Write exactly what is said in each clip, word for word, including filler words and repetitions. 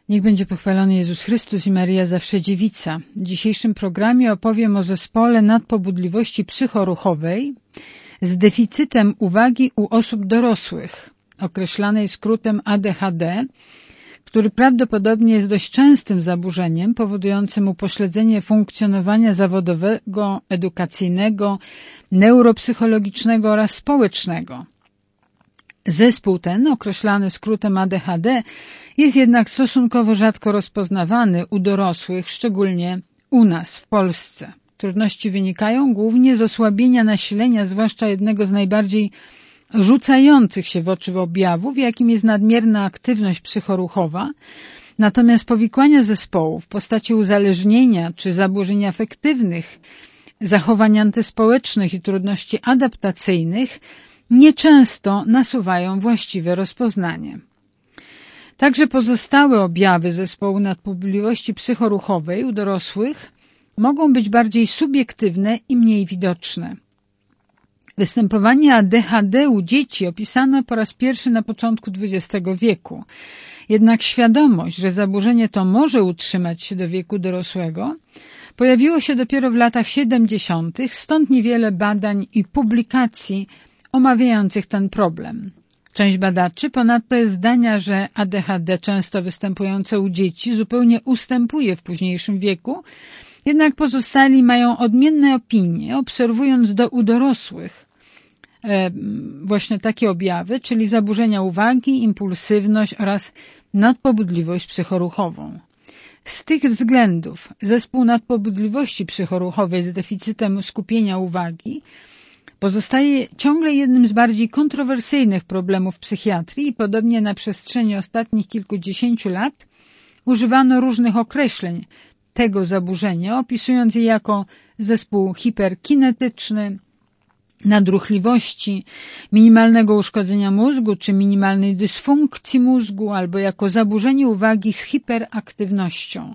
Niech będzie pochwalony Jezus Chrystus i Maryja zawsze Dziewica. W dzisiejszym programie opowiem o zespole nadpobudliwości psychoruchowej z deficytem uwagi u osób dorosłych, określanej skrótem A D H D, który prawdopodobnie jest dość częstym zaburzeniem powodującym upośledzenie funkcjonowania zawodowego, edukacyjnego, neuropsychologicznego oraz społecznego. Zespół ten, określany skrótem A D H D, jest jednak stosunkowo rzadko rozpoznawany u dorosłych, szczególnie u nas w Polsce. Trudności wynikają głównie z osłabienia nasilenia, zwłaszcza jednego z najbardziej rzucających się w oczy objawów, jakim jest nadmierna aktywność psychoruchowa, natomiast powikłania zespołu w postaci uzależnienia czy zaburzeń afektywnych, zachowań antyspołecznych i trudności adaptacyjnych nieczęsto nasuwają właściwe rozpoznanie. Także pozostałe objawy zespołu nadpobudliwości psychoruchowej u dorosłych mogą być bardziej subiektywne i mniej widoczne. Występowanie A D H D u dzieci opisano po raz pierwszy na początku dwudziestego wieku. Jednak świadomość, że zaburzenie to może utrzymać się do wieku dorosłego, pojawiło się dopiero w latach siedemdziesiątych, stąd niewiele badań i publikacji omawiających ten problem. Część badaczy ponadto jest zdania, że A D H D często występujące u dzieci zupełnie ustępuje w późniejszym wieku, jednak pozostali mają odmienne opinie, obserwując do u dorosłych e, właśnie takie objawy, czyli zaburzenia uwagi, impulsywność oraz nadpobudliwość psychoruchową. Z tych względów zespół nadpobudliwości psychoruchowej z deficytem skupienia uwagi pozostaje ciągle jednym z bardziej kontrowersyjnych problemów psychiatrii i podobnie na przestrzeni ostatnich kilkudziesięciu lat używano różnych określeń tego zaburzenia, opisując je jako zespół hiperkinetyczny, nadruchliwości, minimalnego uszkodzenia mózgu czy minimalnej dysfunkcji mózgu, albo jako zaburzenie uwagi z hiperaktywnością.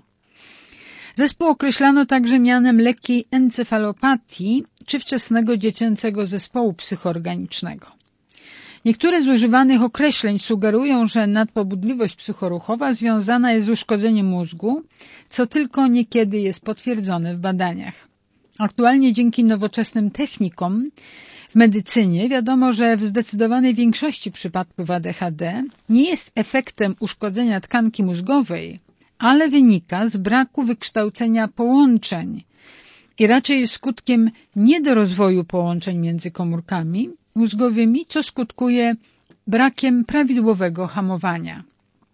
Zespół określano także mianem lekkiej encefalopatii czy wczesnego dziecięcego zespołu psychoorganicznego. Niektóre z używanych określeń sugerują, że nadpobudliwość psychoruchowa związana jest z uszkodzeniem mózgu, co tylko niekiedy jest potwierdzone w badaniach. Aktualnie dzięki nowoczesnym technikom w medycynie wiadomo, że w zdecydowanej większości przypadków A D H D nie jest efektem uszkodzenia tkanki mózgowej, ale wynika z braku wykształcenia połączeń i raczej jest skutkiem niedorozwoju połączeń między komórkami mózgowymi, co skutkuje brakiem prawidłowego hamowania.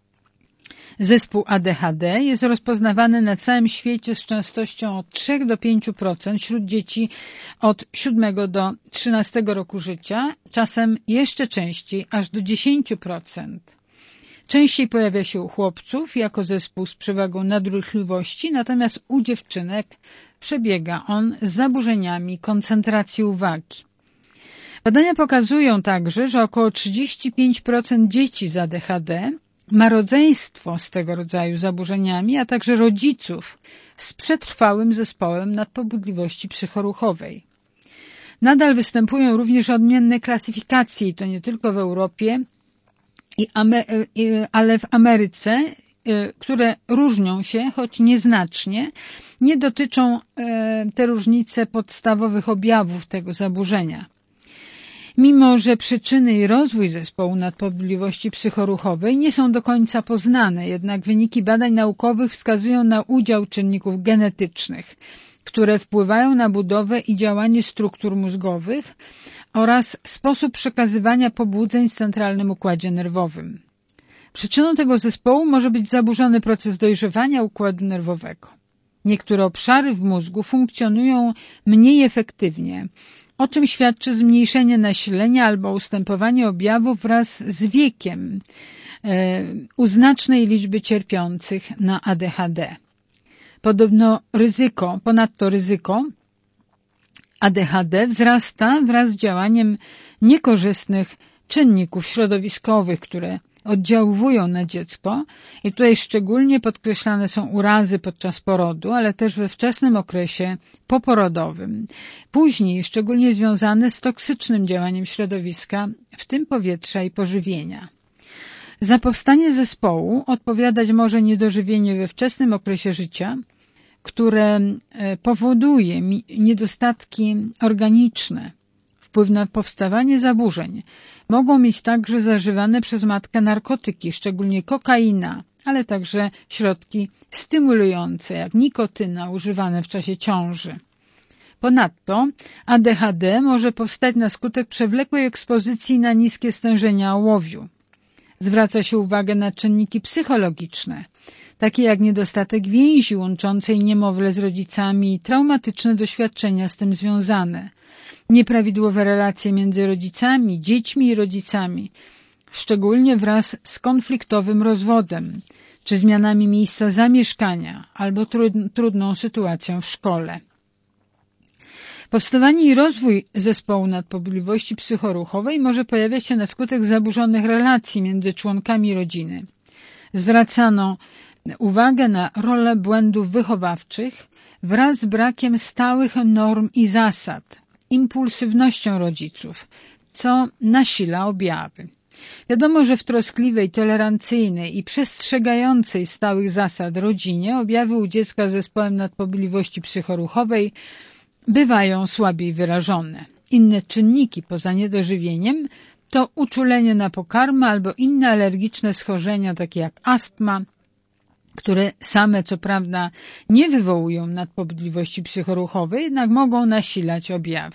Zespół A D H D jest rozpoznawany na całym świecie z częstością od trzech do pięciu procent wśród dzieci od siódmego do trzynastego roku życia, czasem jeszcze częściej, aż do dziesięciu procent. Częściej pojawia się u chłopców jako zespół z przewagą nadruchliwości, natomiast u dziewczynek przebiega on z zaburzeniami koncentracji uwagi. Badania pokazują także, że około trzydzieści pięć procent dzieci z A D H D ma rodzeństwo z tego rodzaju zaburzeniami, a także rodziców z przetrwałym zespołem nadpobudliwości psychoruchowej. Nadal występują również odmienne klasyfikacje, i to nie tylko w Europie, ale w Ameryce, które różnią się, choć nieznacznie. Nie dotyczą te różnice podstawowych objawów tego zaburzenia. Mimo że przyczyny i rozwój zespołu nadpobudliwości psychoruchowej nie są do końca poznane, jednak wyniki badań naukowych wskazują na udział czynników genetycznych, które wpływają na budowę i działanie struktur mózgowych oraz sposób przekazywania pobudzeń w centralnym układzie nerwowym. Przyczyną tego zespołu może być zaburzony proces dojrzewania układu nerwowego. Niektóre obszary w mózgu funkcjonują mniej efektywnie, o czym świadczy zmniejszenie nasilenia albo ustępowanie objawów wraz z wiekiem e, u znacznej liczby cierpiących na A D H D. Podobno ryzyko, ponadto ryzyko A D H D wzrasta wraz z działaniem niekorzystnych czynników środowiskowych, które oddziałują na dziecko i tutaj szczególnie podkreślane są urazy podczas porodu, ale też we wczesnym okresie poporodowym. Później szczególnie związane z toksycznym działaniem środowiska, w tym powietrza i pożywienia. Za powstanie zespołu odpowiadać może niedożywienie we wczesnym okresie życia, które powoduje niedostatki organiczne. Wpływ na powstawanie zaburzeń mogą mieć także zażywane przez matkę narkotyki, szczególnie kokaina, ale także środki stymulujące, jak nikotyna, używane w czasie ciąży. Ponadto A D H D może powstać na skutek przewlekłej ekspozycji na niskie stężenia ołowiu. Zwraca się uwagę na czynniki psychologiczne, takie jak niedostatek więzi łączącej niemowlę z rodzicami i traumatyczne doświadczenia z tym związane, nieprawidłowe relacje między rodzicami, dziećmi i rodzicami, szczególnie wraz z konfliktowym rozwodem, czy zmianami miejsca zamieszkania albo trudną sytuacją w szkole. Powstawanie i rozwój zespołu nadpobudliwości psychoruchowej może pojawiać się na skutek zaburzonych relacji między członkami rodziny. Zwracano uwagę na rolę błędów wychowawczych wraz z brakiem stałych norm i zasad, impulsywnością rodziców, co nasila objawy. Wiadomo, że w troskliwej, tolerancyjnej i przestrzegającej stałych zasad rodzinie objawy u dziecka z zespołem nadpobudliwości psychoruchowej bywają słabiej wyrażone. Inne czynniki poza niedożywieniem to uczulenie na pokarmy albo inne alergiczne schorzenia, takie jak astma, które same co prawda nie wywołują nadpobudliwości psychoruchowej, jednak mogą nasilać objawy.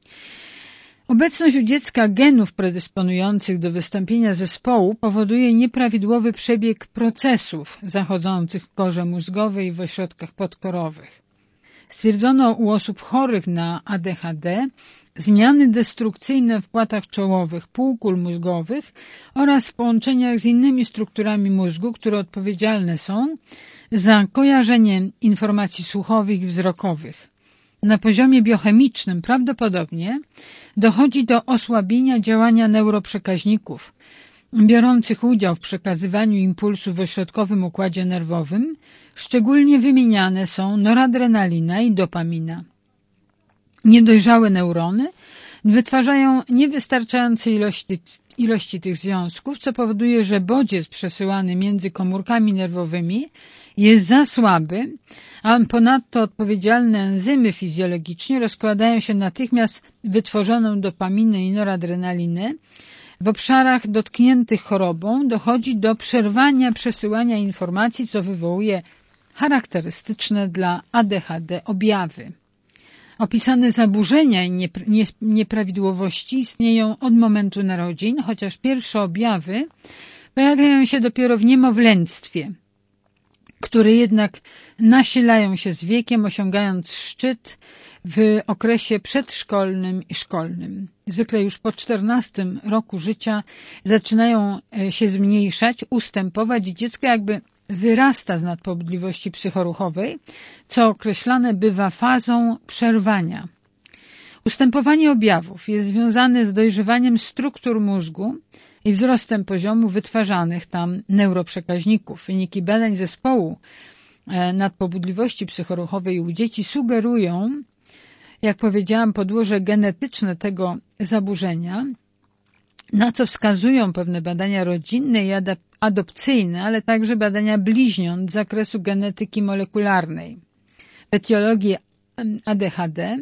Obecność u dziecka genów predysponujących do wystąpienia zespołu powoduje nieprawidłowy przebieg procesów zachodzących w korze mózgowej i w ośrodkach podkorowych. Stwierdzono u osób chorych na A D H D zmiany destrukcyjne w płatach czołowych półkul mózgowych oraz w połączeniach z innymi strukturami mózgu, które odpowiedzialne są za kojarzenie informacji słuchowych i wzrokowych. Na poziomie biochemicznym prawdopodobnie dochodzi do osłabienia działania neuroprzekaźników biorących udział w przekazywaniu impulsów w ośrodkowym układzie nerwowym. Szczególnie wymieniane są noradrenalina i dopamina. Niedojrzałe neurony wytwarzają niewystarczające ilości, ilości tych związków, co powoduje, że bodziec przesyłany między komórkami nerwowymi jest za słaby, a ponadto odpowiedzialne enzymy fizjologicznie rozkładają się natychmiast wytworzoną dopaminę i noradrenalinę. W obszarach dotkniętych chorobą dochodzi do przerwania przesyłania informacji, co wywołuje charakterystyczne dla A D H D objawy. Opisane zaburzenia i nieprawidłowości istnieją od momentu narodzin, chociaż pierwsze objawy pojawiają się dopiero w niemowlęctwie, które jednak nasilają się z wiekiem, osiągając szczyt w okresie przedszkolnym i szkolnym. Zwykle już po czternastym roku życia zaczynają się zmniejszać, ustępować i dziecko jakby wyrasta z nadpobudliwości psychoruchowej, co określane bywa fazą przerwania. Ustępowanie objawów jest związane z dojrzewaniem struktur mózgu i wzrostem poziomu wytwarzanych tam neuroprzekaźników. Wyniki badań zespołu nadpobudliwości psychoruchowej u dzieci sugerują, jak powiedziałam, podłoże genetyczne tego zaburzenia, na co wskazują pewne badania rodzinne i adopcyjne, ale także badania bliźniąt z zakresu genetyki molekularnej. W etiologii A D H D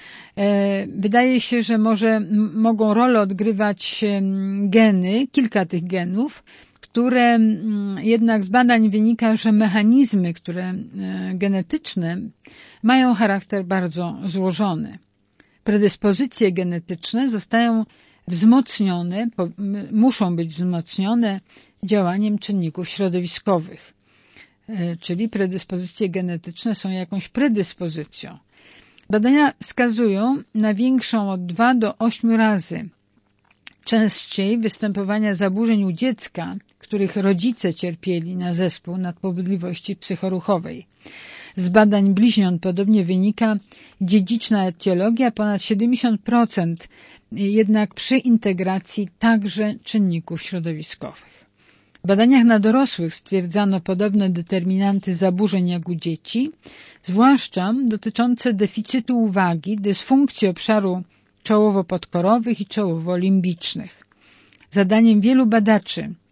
wydaje się, że może mogą rolę odgrywać geny, kilka tych genów, które jednak z badań wynika, że mechanizmy, które genetyczne mają charakter bardzo złożony. Predyspozycje genetyczne zostają wzmocnione, muszą być wzmocnione działaniem czynników środowiskowych, czyli predyspozycje genetyczne są jakąś predyspozycją. Badania wskazują na większą od dwóch do ośmiu razy częściej występowania zaburzeń u dziecka, których rodzice cierpieli na zespół nadpobudliwości psychoruchowej. Z badań bliźniąt podobnie wynika dziedziczna etiologia, ponad siedemdziesiąt procent jednak przy integracji także czynników środowiskowych. W badaniach na dorosłych stwierdzano podobne determinanty zaburzeń jak u dzieci, zwłaszcza dotyczące deficytu uwagi, dysfunkcji obszaru czołowo-podkorowych i czołowo-limbicznych. Zadaniem wielu badaczy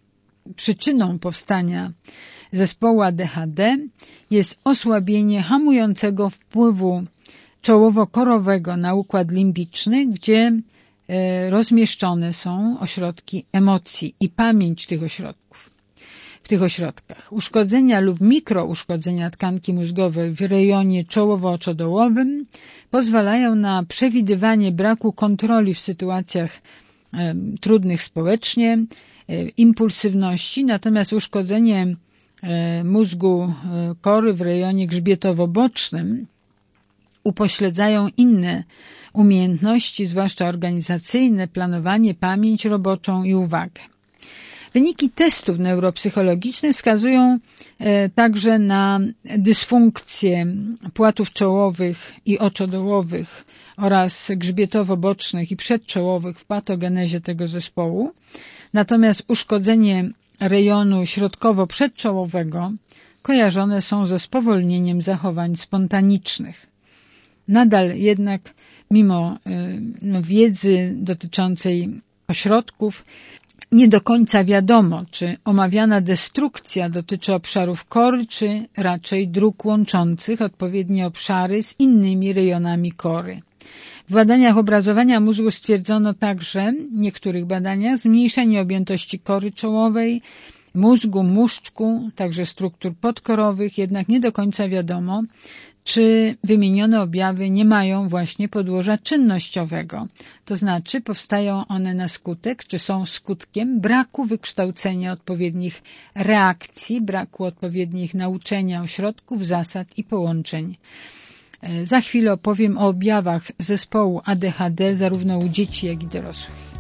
przyczyną powstania zespołu A D H D jest osłabienie hamującego wpływu czołowo-korowego na układ limbiczny, gdzie rozmieszczone są ośrodki emocji i pamięć tych ośrodków. W tych ośrodkach uszkodzenia lub mikrouszkodzenia tkanki mózgowej w rejonie czołowo-oczodołowym pozwalają na przewidywanie braku kontroli w sytuacjach e, trudnych społecznie, e, impulsywności, natomiast uszkodzenie e, mózgu e, kory w rejonie grzbietowo-bocznym upośledzają inne umiejętności, zwłaszcza organizacyjne, planowanie, pamięć roboczą i uwagę. Wyniki testów neuropsychologicznych wskazują e, także na dysfunkcje płatów czołowych i oczodołowych oraz grzbietowo-bocznych i przedczołowych w patogenezie tego zespołu. Natomiast uszkodzenie rejonu środkowo-przedczołowego kojarzone są ze spowolnieniem zachowań spontanicznych. Nadal jednak mimo y, wiedzy dotyczącej ośrodków nie do końca wiadomo, czy omawiana destrukcja dotyczy obszarów kory, czy raczej dróg łączących odpowiednie obszary z innymi rejonami kory. W badaniach obrazowania mózgu stwierdzono także, w niektórych badaniach, zmniejszenie objętości kory czołowej, mózgu, muszczku, także struktur podkorowych, jednak nie do końca wiadomo, czy wymienione objawy nie mają właśnie podłoża czynnościowego, to znaczy powstają one na skutek, czy są skutkiem braku wykształcenia odpowiednich reakcji, braku odpowiednich nauczenia ośrodków, zasad i połączeń. Za chwilę opowiem o objawach zespołu A D H D zarówno u dzieci, jak i dorosłych.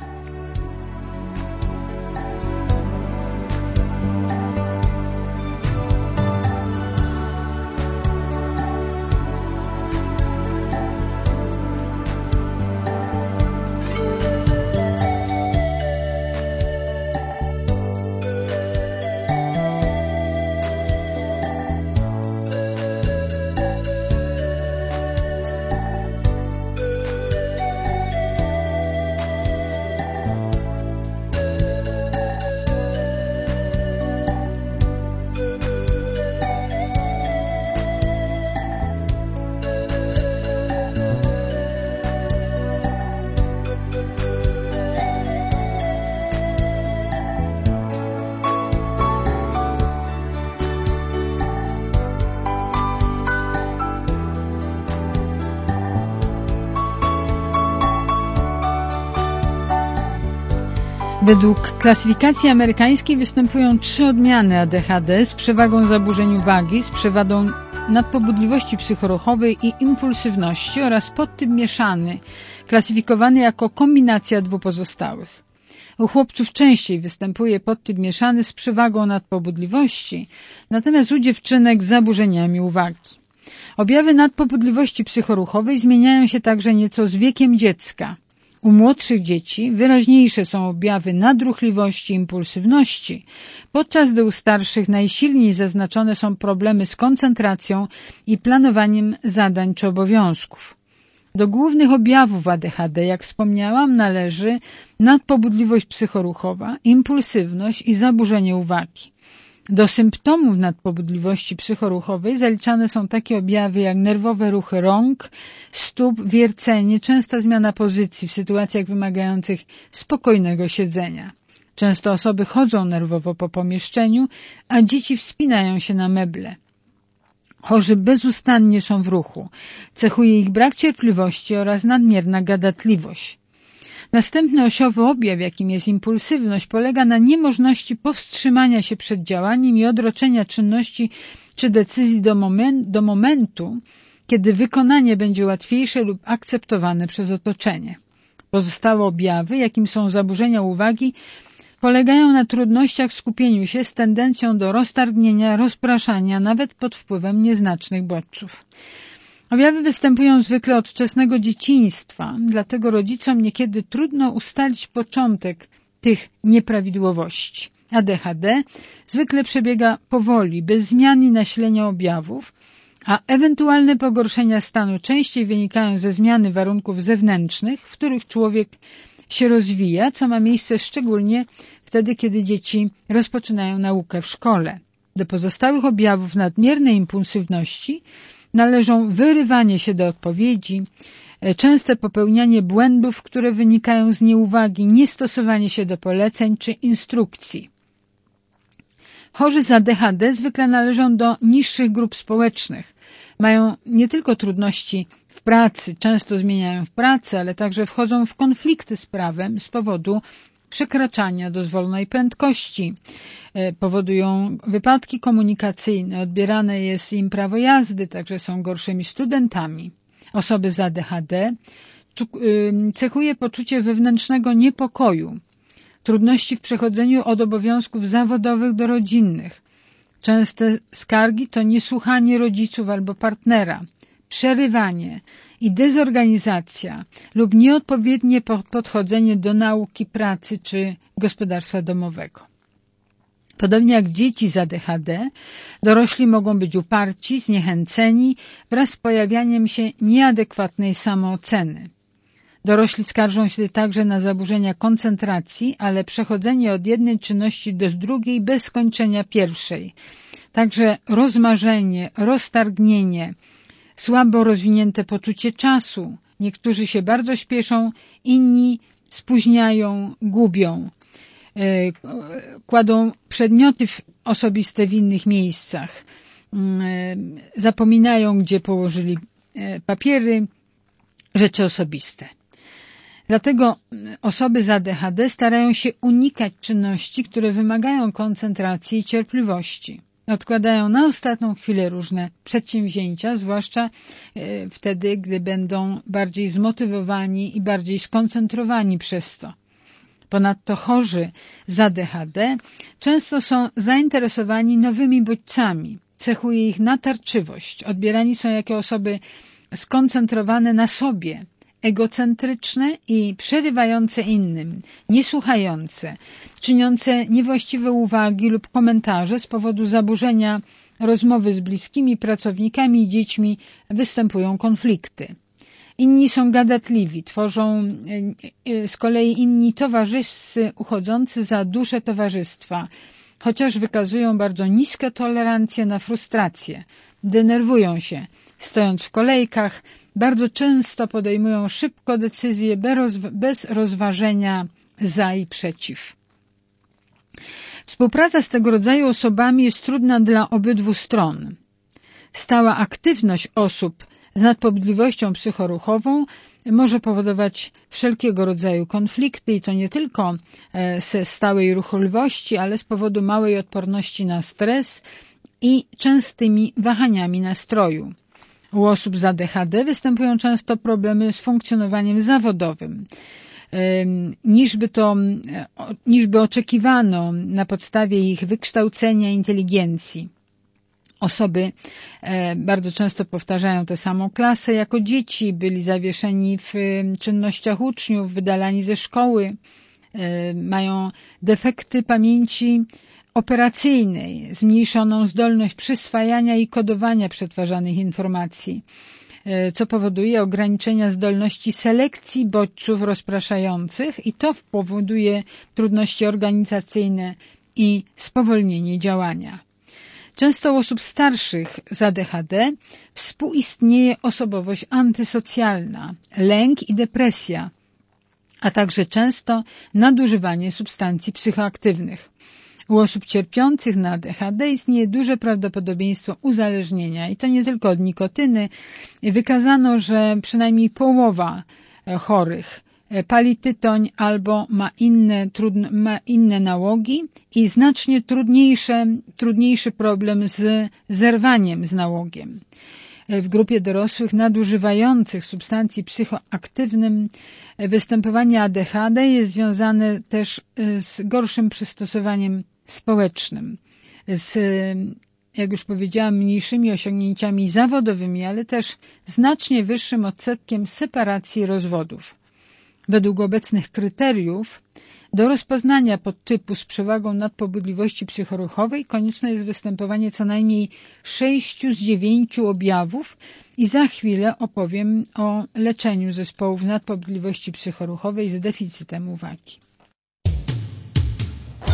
Według klasyfikacji amerykańskiej występują trzy odmiany A D H D z przewagą zaburzeń uwagi, z przewadą nadpobudliwości psychoruchowej i impulsywności oraz podtyp mieszany, klasyfikowany jako kombinacja dwóch pozostałych. U chłopców częściej występuje podtyp mieszany z przewagą nadpobudliwości, natomiast u dziewczynek z zaburzeniami uwagi. Objawy nadpobudliwości psychoruchowej zmieniają się także nieco z wiekiem dziecka. U młodszych dzieci wyraźniejsze są objawy nadruchliwości i impulsywności, podczas gdy u starszych najsilniej zaznaczone są problemy z koncentracją i planowaniem zadań czy obowiązków. Do głównych objawów A D H D, jak wspomniałam, należy nadpobudliwość psychoruchowa, impulsywność i zaburzenie uwagi. Do symptomów nadpobudliwości psychoruchowej zaliczane są takie objawy jak nerwowe ruchy rąk, stóp, wiercenie, częsta zmiana pozycji w sytuacjach wymagających spokojnego siedzenia. Często osoby chodzą nerwowo po pomieszczeniu, a dzieci wspinają się na meble. Chorzy bezustannie są w ruchu. Cechuje ich brak cierpliwości oraz nadmierna gadatliwość. Następny osiowy objaw, jakim jest impulsywność, polega na niemożności powstrzymania się przed działaniem i odroczenia czynności czy decyzji do, moment, do momentu, kiedy wykonanie będzie łatwiejsze lub akceptowane przez otoczenie. Pozostałe objawy, jakim są zaburzenia uwagi, polegają na trudnościach w skupieniu się z tendencją do roztargnienia, rozpraszania, nawet pod wpływem nieznacznych bodźców. Objawy występują zwykle od wczesnego dzieciństwa, dlatego rodzicom niekiedy trudno ustalić początek tych nieprawidłowości. A D H D zwykle przebiega powoli, bez zmian i nasilenia objawów, a ewentualne pogorszenia stanu częściej wynikają ze zmiany warunków zewnętrznych, w których człowiek się rozwija, co ma miejsce szczególnie wtedy kiedy dzieci rozpoczynają naukę w szkole. Do pozostałych objawów nadmiernej impulsywności należą wyrywanie się do odpowiedzi, częste popełnianie błędów, które wynikają z nieuwagi, niestosowanie się do poleceń czy instrukcji. Chorzy z A D H D zwykle należą do niższych grup społecznych. Mają nie tylko trudności w pracy, często zmieniają w pracy, ale także wchodzą w konflikty z prawem z powodu przekraczania dozwolonej prędkości. Powodują wypadki komunikacyjne, odbierane jest im prawo jazdy, także są gorszymi studentami. Osoby z A D H D cechuje poczucie wewnętrznego niepokoju, trudności w przechodzeniu od obowiązków zawodowych do rodzinnych. Częste skargi to niesłuchanie rodziców albo partnera, przerywanie i dezorganizacja lub nieodpowiednie podchodzenie do nauki, pracy czy gospodarstwa domowego. Podobnie jak dzieci z A D H D, dorośli mogą być uparci, zniechęceni wraz z pojawianiem się nieadekwatnej samooceny. Dorośli skarżą się także na zaburzenia koncentracji, ale przechodzenie od jednej czynności do drugiej bez skończenia pierwszej. Także rozmarzenie, roztargnienie, słabo rozwinięte poczucie czasu. Niektórzy się bardzo śpieszą, inni spóźniają, gubią. Kładą przedmioty osobiste w innych miejscach. Zapominają, gdzie położyli papiery, rzeczy osobiste. Dlatego osoby z A D H D starają się unikać czynności, które wymagają koncentracji i cierpliwości. Odkładają na ostatnią chwilę różne przedsięwzięcia, zwłaszcza wtedy, gdy będą bardziej zmotywowani i bardziej skoncentrowani przez to. Ponadto chorzy z A D H D często są zainteresowani nowymi bodźcami. Cechuje ich natarczywość. Odbierani są jako osoby skoncentrowane na sobie, egocentryczne i przerywające innym, niesłuchające, czyniące niewłaściwe uwagi lub komentarze z powodu zaburzenia rozmowy z bliskimi, pracownikami i dziećmi występują konflikty. Inni są gadatliwi, tworzą z kolei inni towarzyscy uchodzący za duszę towarzystwa, chociaż wykazują bardzo niską tolerancję na frustrację, denerwują się, stojąc w kolejkach, bardzo często podejmują szybko decyzje bez rozważenia za i przeciw. Współpraca z tego rodzaju osobami jest trudna dla obydwu stron. Stała aktywność osób z nadpobudliwością psychoruchową może powodować wszelkiego rodzaju konflikty i to nie tylko ze stałej ruchliwości, ale z powodu małej odporności na stres i częstymi wahaniami nastroju. U osób z A D H D występują często problemy z funkcjonowaniem zawodowym. Niż by to, niż by oczekiwano na podstawie ich wykształcenia i inteligencji. Osoby bardzo często powtarzają tę samą klasę jako dzieci, byli zawieszeni w czynnościach uczniów, wydalani ze szkoły, mają defekty pamięci operacyjnej, zmniejszoną zdolność przyswajania i kodowania przetwarzanych informacji, co powoduje ograniczenia zdolności selekcji bodźców rozpraszających i to powoduje trudności organizacyjne i spowolnienie działania. Często u osób starszych z A D H D współistnieje osobowość antysocjalna, lęk i depresja, a także często nadużywanie substancji psychoaktywnych. U osób cierpiących na A D H D istnieje duże prawdopodobieństwo uzależnienia i to nie tylko od nikotyny. Wykazano, że przynajmniej połowa chorych pali tytoń albo ma inne, trudne, ma inne nałogi i znacznie trudniejsze, trudniejszy problem z zerwaniem z nałogiem. W grupie dorosłych nadużywających substancji psychoaktywnych występowanie A D H D jest związane też z gorszym przystosowaniem społecznym, z, jak już powiedziałam, mniejszymi osiągnięciami zawodowymi, ale też znacznie wyższym odsetkiem separacji i rozwodów. Według obecnych kryteriów do rozpoznania podtypu z przewagą nadpobudliwości psychoruchowej konieczne jest występowanie co najmniej sześciu z dziewięciu objawów i za chwilę opowiem o leczeniu zespołów nadpobudliwości psychoruchowej z deficytem uwagi.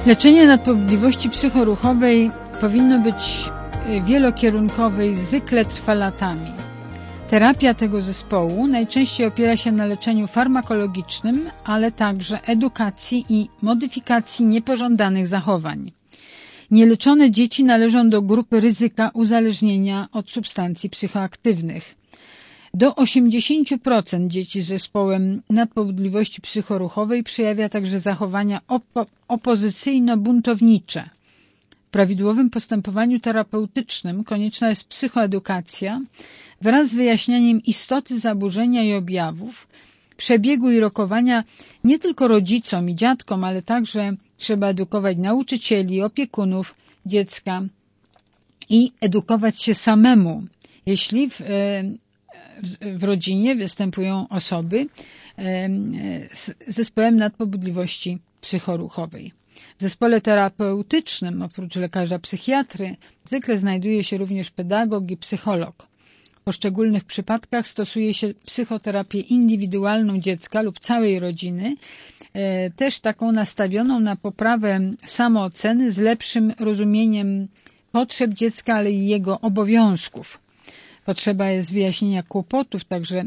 Leczenie nadpobudliwości psychoruchowej powinno być wielokierunkowe i zwykle trwa latami. Terapia tego zespołu najczęściej opiera się na leczeniu farmakologicznym, ale także edukacji i modyfikacji niepożądanych zachowań. Nieleczone dzieci należą do grupy ryzyka uzależnienia od substancji psychoaktywnych. Do osiemdziesiąt procent dzieci z zespołem nadpobudliwości psychoruchowej przejawia także zachowania opo- opozycyjno-buntownicze. W prawidłowym postępowaniu terapeutycznym konieczna jest psychoedukacja wraz z wyjaśnianiem istoty zaburzenia i objawów, przebiegu i rokowania nie tylko rodzicom i dziadkom, ale także trzeba edukować nauczycieli, opiekunów dziecka i edukować się samemu, jeśli w, w rodzinie występują osoby z zespołem nadpobudliwości psychoruchowej. W zespole terapeutycznym, oprócz lekarza psychiatry, zwykle znajduje się również pedagog i psycholog. W poszczególnych przypadkach stosuje się psychoterapię indywidualną dziecka lub całej rodziny, też taką nastawioną na poprawę samooceny z lepszym rozumieniem potrzeb dziecka, ale i jego obowiązków. Potrzeba jest wyjaśnienia kłopotów, także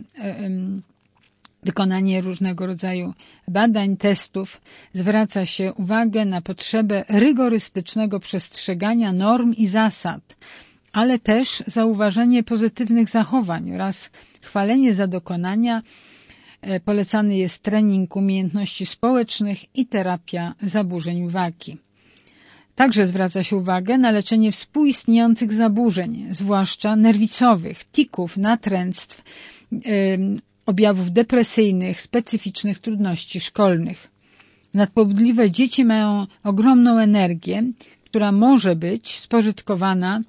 wykonanie różnego rodzaju badań, testów. Zwraca się uwagę na potrzebę rygorystycznego przestrzegania norm i zasad, ale też zauważenie pozytywnych zachowań oraz chwalenie za dokonania. Polecany jest trening umiejętności społecznych i terapia zaburzeń uwagi. Także zwraca się uwagę na leczenie współistniejących zaburzeń, zwłaszcza nerwicowych, tików, natręctw, yy, objawów depresyjnych, specyficznych trudności szkolnych. Nadpobudliwe dzieci mają ogromną energię, która może być spożytkowana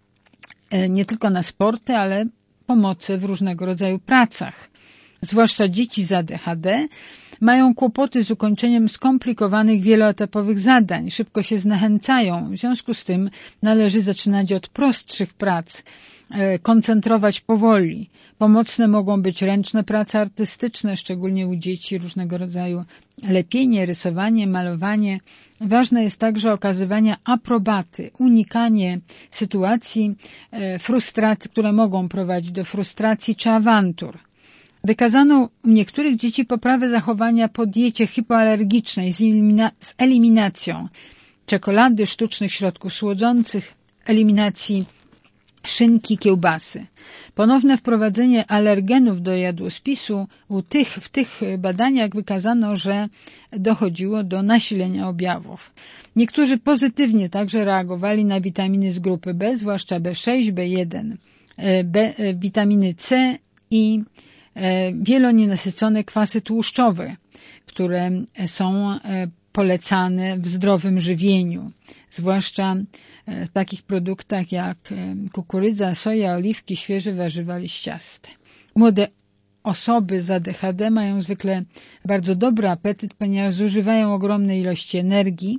nie tylko na sporty, ale pomocy w różnego rodzaju pracach. Zwłaszcza dzieci z A D H D mają kłopoty z ukończeniem skomplikowanych, wieloetapowych zadań, szybko się zniechęcają. W związku z tym należy zaczynać od prostszych prac, koncentrować powoli. Pomocne mogą być ręczne prace artystyczne, szczególnie u dzieci, różnego rodzaju lepienie, rysowanie, malowanie. Ważne jest także okazywanie aprobaty, unikanie sytuacji frustracji, które mogą prowadzić do frustracji czy awantur. Wykazano u niektórych dzieci poprawę zachowania po diecie hipoalergicznej z, elimina- z eliminacją czekolady, sztucznych środków słodzących, eliminacji szynki, kiełbasy. Ponowne wprowadzenie alergenów do jadłospisu u tych, w tych badaniach wykazano, że dochodziło do nasilenia objawów. Niektórzy pozytywnie także reagowali na witaminy z grupy B, zwłaszcza B sześć, B jeden, B, witaminy C i wielonienasycone kwasy tłuszczowe, które są polecane w zdrowym żywieniu, zwłaszcza w takich produktach jak kukurydza, soja, oliwki, świeże warzywa liściaste. Młode osoby z A D H D mają zwykle bardzo dobry apetyt, ponieważ zużywają ogromne ilości energii.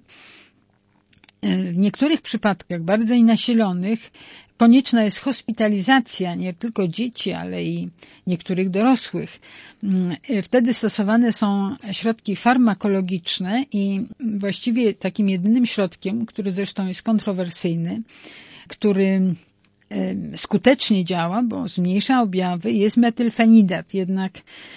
W niektórych przypadkach bardzo nasilonych konieczna jest hospitalizacja nie tylko dzieci, ale i niektórych dorosłych. Wtedy stosowane są środki farmakologiczne i właściwie takim jedynym środkiem, który zresztą jest kontrowersyjny, który skutecznie działa, bo zmniejsza objawy, jest metylfenidat. Jednak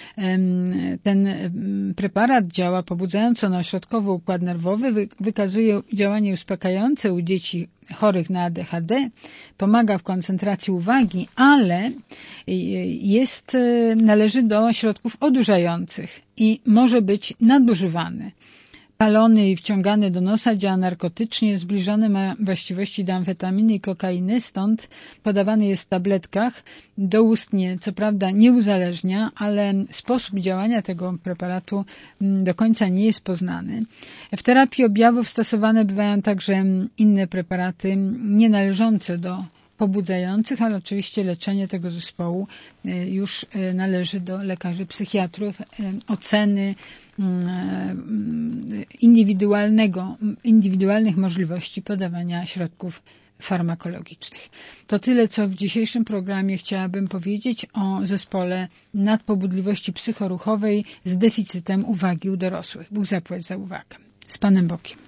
ten preparat działa pobudzająco na ośrodkowy układ nerwowy, wykazuje działanie uspokajające u dzieci chorych na A D H D, pomaga w koncentracji uwagi, ale jest, należy do środków odurzających i może być nadużywany. Palony i wciągany do nosa, działa narkotycznie, zbliżony ma właściwości do amfetaminy i kokainy, stąd podawany jest w tabletkach, doustnie, co prawda nie uzależnia, ale sposób działania tego preparatu do końca nie jest poznany. W terapii objawów stosowane bywają także inne preparaty nie należące do pobudzających, ale oczywiście leczenie tego zespołu już należy do lekarzy psychiatrów, oceny indywidualnego, indywidualnych możliwości podawania środków farmakologicznych. To tyle, co w dzisiejszym programie chciałabym powiedzieć o zespole nadpobudliwości psychoruchowej z deficytem uwagi u dorosłych. Bóg zapłać za uwagę. Z Panem Bogiem.